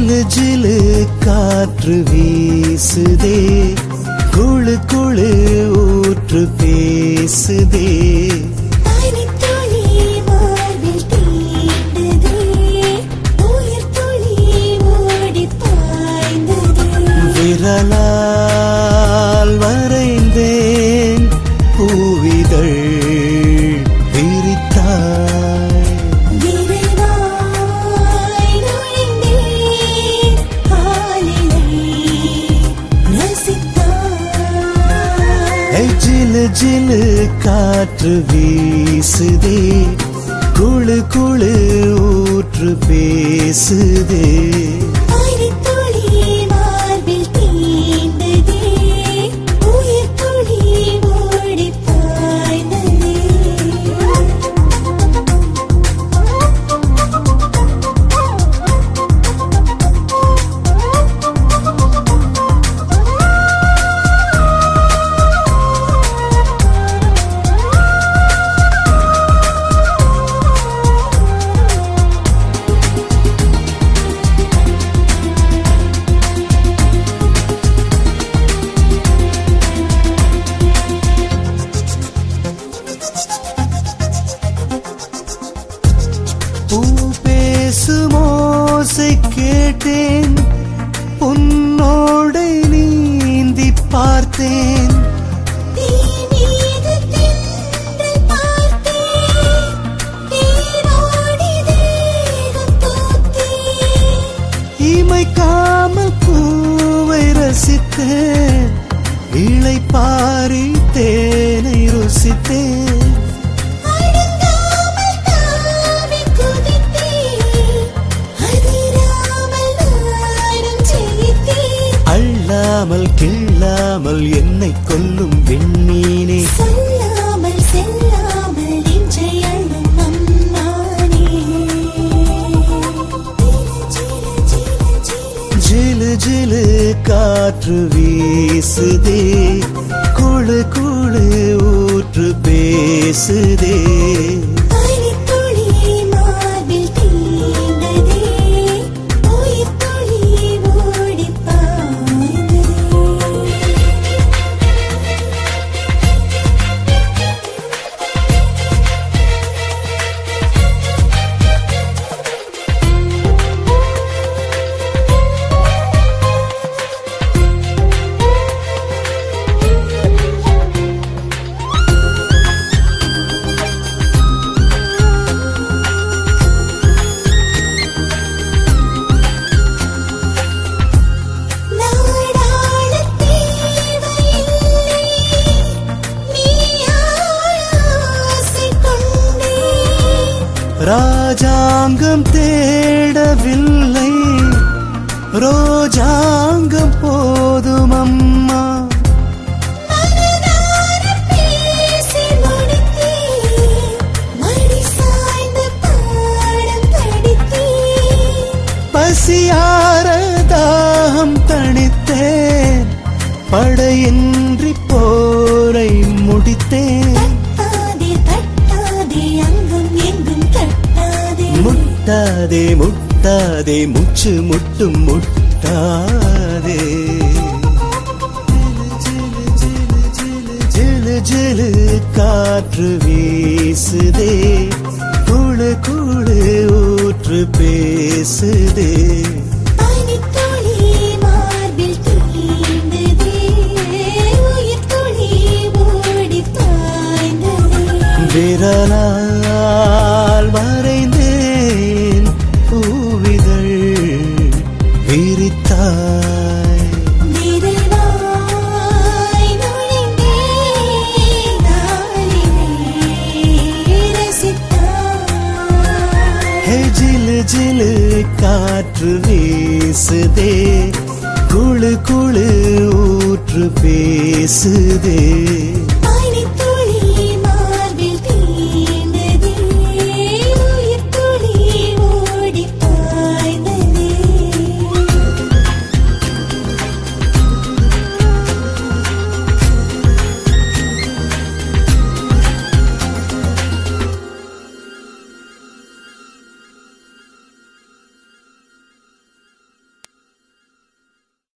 ஜிலு ஜிலு காற்று வீசுதே, குளு குளு ஊற்று பேசுதே. விரலால் வரைந்தேன் பூவிதழ் விரித்தாய். ஜிலு ஜிலு காற்று வீசுதே, குளு குளு ஊற்று பேசுதே. பூ பேசும் ஓசை கேட்டேன், உன்னோடை நீந்தி பார்த்தேன். இமைக்காமல் பூவை ரசித்தேன், இளை பாரி தேனை ருசித்தேன். அள்ளாமல் கிள்ளாமல் என்னை கொல்லும் விண்மீனே, சொல்லாமல் செல்லாமல் நெஞ்சை அள்ளும் அம்மானே. ஜிலு ஜிலு காற்று வீசுதே, குளு குளு ஊற்று பேசுதே. ராஜாங்கம் தேடவில்லை, ரோஜாங்கம் போதும் அம்மா. பசியார தாகம் தணித்தேன், படையின்றி போரை முடித்தேன். முட்டாதே முட்டாதே மூச்சு முட்டும் முட்டாதே. ஜிலு ஜிலு காற்று வீசுதே, குளு குளு ஊற்று பேசுதே. விரலால் வரைந்தேன் பூவிதழ் விரித்தாய். ஜிலு ஜிலு காற்று வீசுதே, குளு குளு ஊற்று பேசுதே.